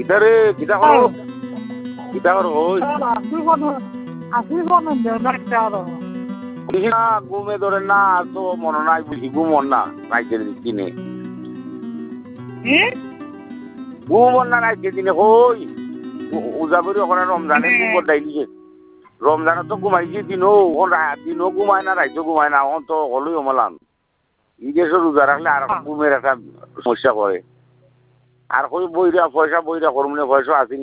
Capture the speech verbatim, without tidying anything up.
কিতারে কিতা করো কিতা করো ওই না ঘুমে ধরে না তো মনে নাই বুঝি ঘুমন না রাইতের দিনে ঘুমন না রাইতের দিনে কই উজাগরি ওখানে রমজানে ঘুম ডাইলিছে রমজানে তো ঘুমাইছি দিনও দিনও ঘুমায় না রাইতেও ঘুমায় না এখন তো হলোই অমলান ঈদের রোজা রাখলে আর ঘুমের একটা সমস্যা করে আর কই বইরা পয়সা বইরা করমনে পয়সা আসেনি